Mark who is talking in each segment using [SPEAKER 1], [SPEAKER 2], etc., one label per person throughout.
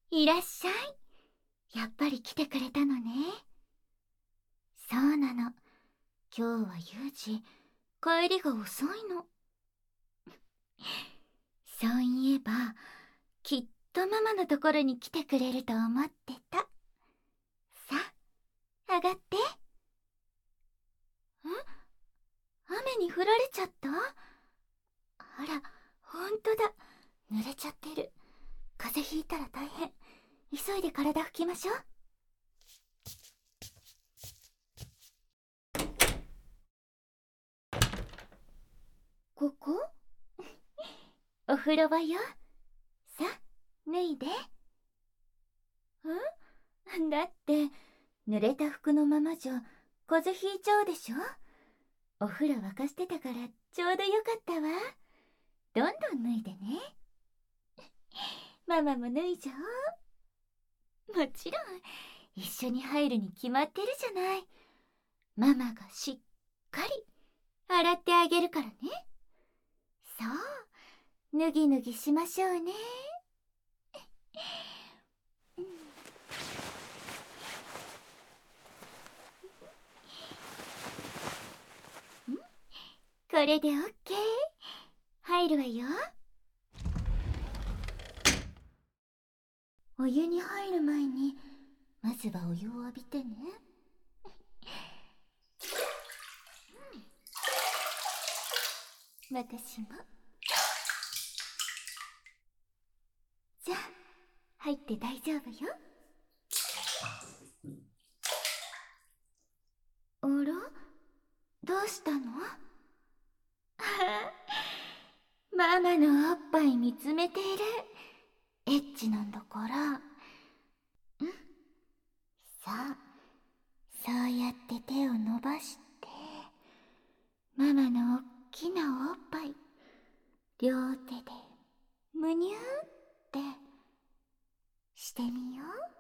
[SPEAKER 1] いらっしゃい。やっぱり来てくれたのね。そうなの。今日はユージ、帰りが遅いの。そういえば、きっとママのところに来てくれると思ってた。さあ、上がって。雨に降られちゃった？あら、ほんとだ。濡れちゃってる。風邪ひいたら大変。急いで体拭きましょう。ここお風呂場よ。さあ、脱いで。だって、濡れた服のままじゃ風邪ひいちゃうでしょ。お風呂沸かしてたからちょうどよかったわ。どんどん脱いでね。ママも脱いじゃおう。もちろん、一緒に入るに決まってるじゃない。ママがしっかり洗ってあげるからね。そう、脱ぎ脱ぎしましょうね。これでオッケー。入るわよ。お湯に入る前にまずはお湯を浴びてね。私も。じゃあ入って大丈夫よ。あら、どうしたの？ママのおっぱい見つめている。エッチなんだから。さあ、そうやって手を伸ばして、ママのおっきなおっぱい、両手でむにゅーってしてみよう。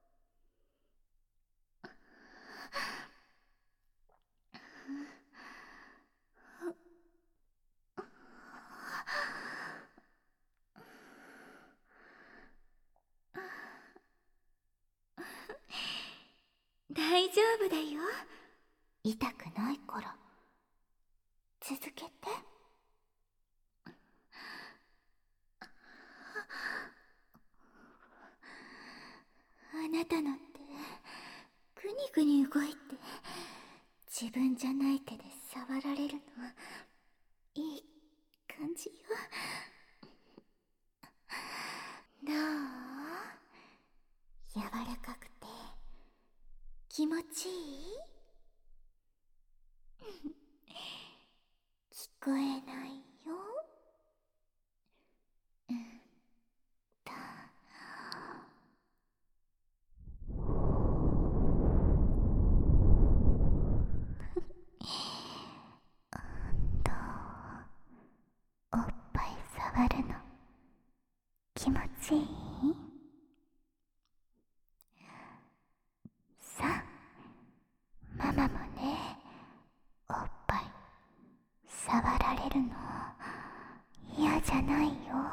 [SPEAKER 1] 大丈夫だよ。痛くないから。続けて。あなたのってグニグニ動いて、自分じゃない手で触られるのいい感じよ。どう？柔らかくて気持ちいい？聞こえないよ。とおっぱい触るの気持ちいい？さあ、ママもね、おっぱい触られるの嫌じゃないよ。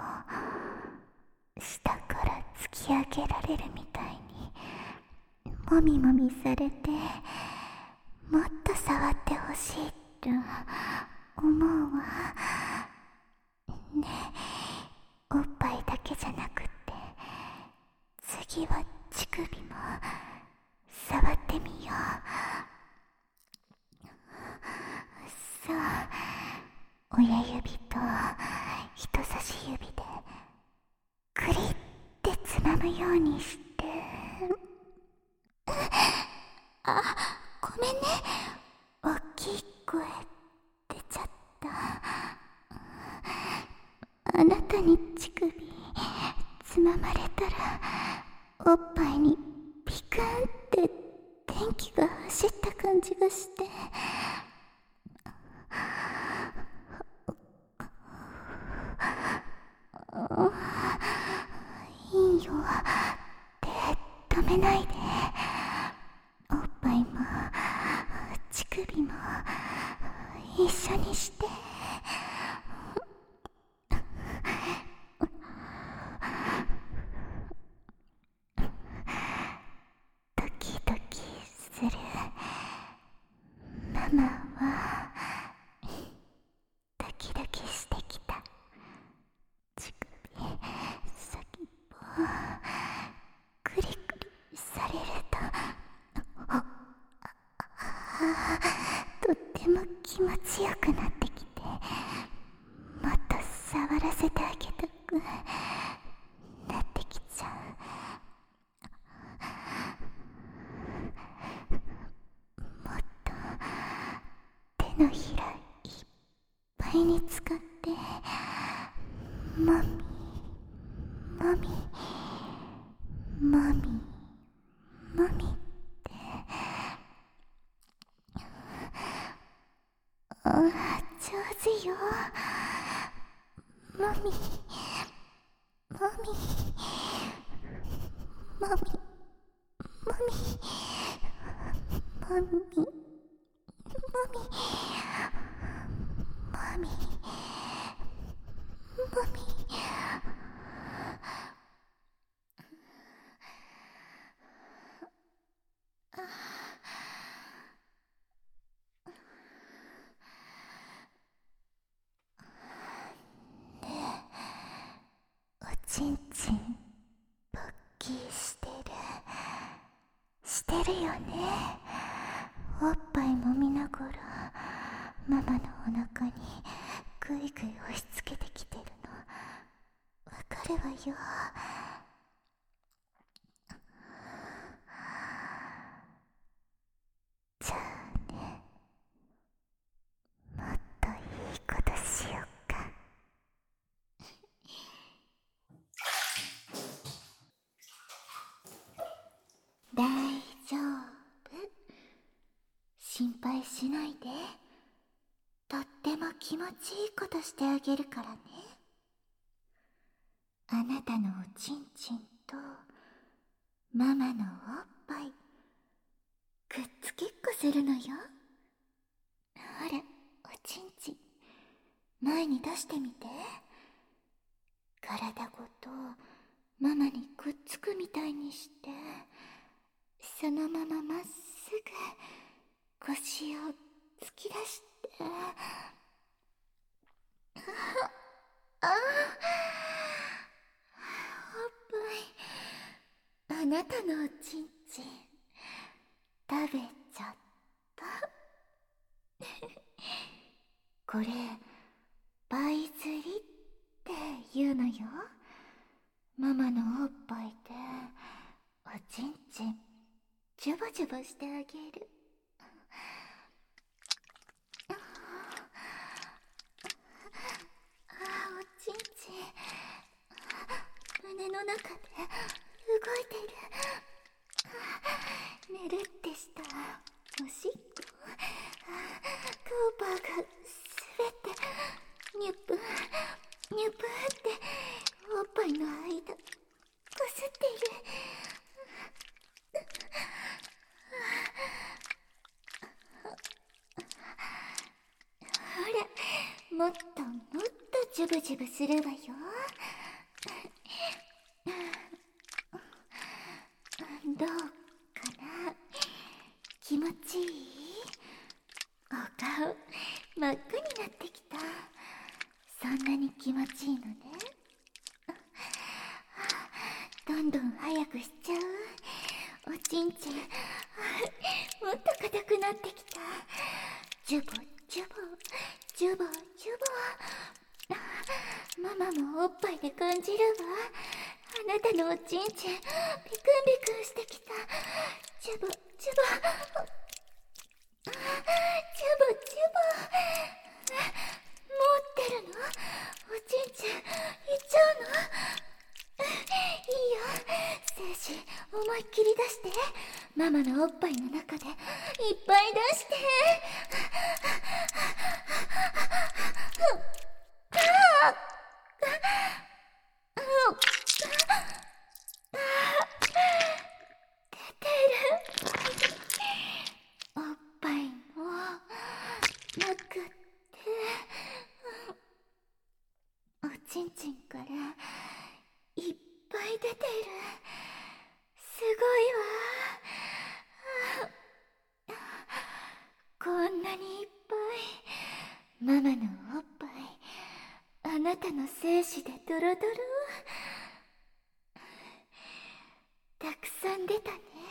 [SPEAKER 1] 下から突き上げられるみたいにもみもみされて、もっと触ってほしいって思うわ。ねえ、おっぱいだけじゃなくって、次は乳首も触ってみよう。そう、親指と人差し指でグリってつまむようにして。ごめんね、大きい声出ちゃった。あなたに乳首つままれたら、おっぱいにピクンって電気が走った感じがして。いいよ、手止めないで。おっぱいも乳首も一緒にして。 ちよくなってきて、もっと触らせてあげたくなってきちゃう。もっと手のひらいっぱいに使ってもみもみもみもみって上手よ。もみもみもみもみもみもみもみおちんちん勃起してるよね。おっぱい揉みながらママのお腹にぐいぐい押し付けてきてるのわかるわよ。じゃあね、もっといいことしよっか。大丈夫、心配しないで。とっても気持ちいいことしてあげるからね。あなたのおちんちんとママのおっぱいくっつけっこするのよ。ほら、おちんちん前に出してみて。体ごとママにくっつくみたいにして、そのまままっすぐ腰を突き出して、あおっぱい、あなたのおちんちん食べちゃった。これバイ釣りって言うのよ。ママのおっぱいでおちんちんジュボジュボしてあげる。おちんちん胸の中で動いてる。ぬるってしたおしっこ、カウパーが滑ってニュップニュップっておっぱいの間こすっている。ほら、もっともっとジュブジュブするわよ。どうかな、気持ちいい？お顔真っ赤になってきた。そんなに気持ちいいのね。どんどん早くしちゃう。おちんちんもっと硬くなってきた。ジュボジュボジュボジュボ。ママもおっぱいで感じるわ。あなたのおちんちんビクンビクンしてきた。ジュボジュボジュボジュボ。持ってるの？おちんちんいっちゃうの？いいよ、精子思いっきり出して。ママのおっぱいの中でいっぱい出して。出てる。おっぱいの中でおちんちんからいっぱい出てる。すごいわ。こんなにいっぱい。ママのおっぱい、あなたの精子でドロドロ。たくさん出たね。